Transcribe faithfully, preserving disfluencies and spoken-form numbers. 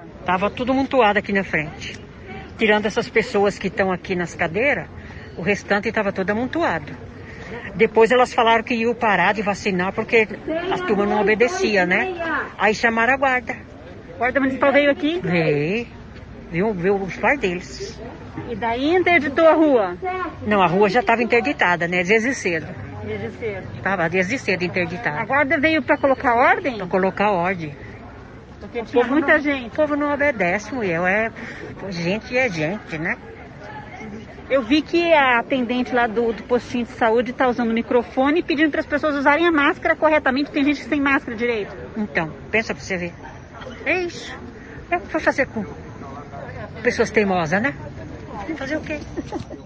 Tava tudo amontoado aqui na frente. Tirando essas pessoas que estão aqui nas cadeiras, o restante estava todo amontoado. Depois elas falaram que iam parar de vacinar porque a turma não obedecia, né? Aí chamaram a guarda. A guarda municipal veio aqui? Veio. Viu, viu os pais deles. E daí interditou a rua? Não, a rua já estava interditada, né? Desde cedo. Desde cedo. Estava desde cedo interditada. A guarda veio para colocar ordem? Para colocar ordem. Porque tinha muita não, gente. O povo não obedece, mulher. É, gente é gente, né? Eu vi que a atendente lá do, do postinho de saúde está usando o microfone e pedindo para as pessoas usarem a máscara corretamente. Tem gente sem máscara direito. Então, pensa para você ver. É isso. É o que foi fazer com pessoas teimosas, né? Fazer o quê?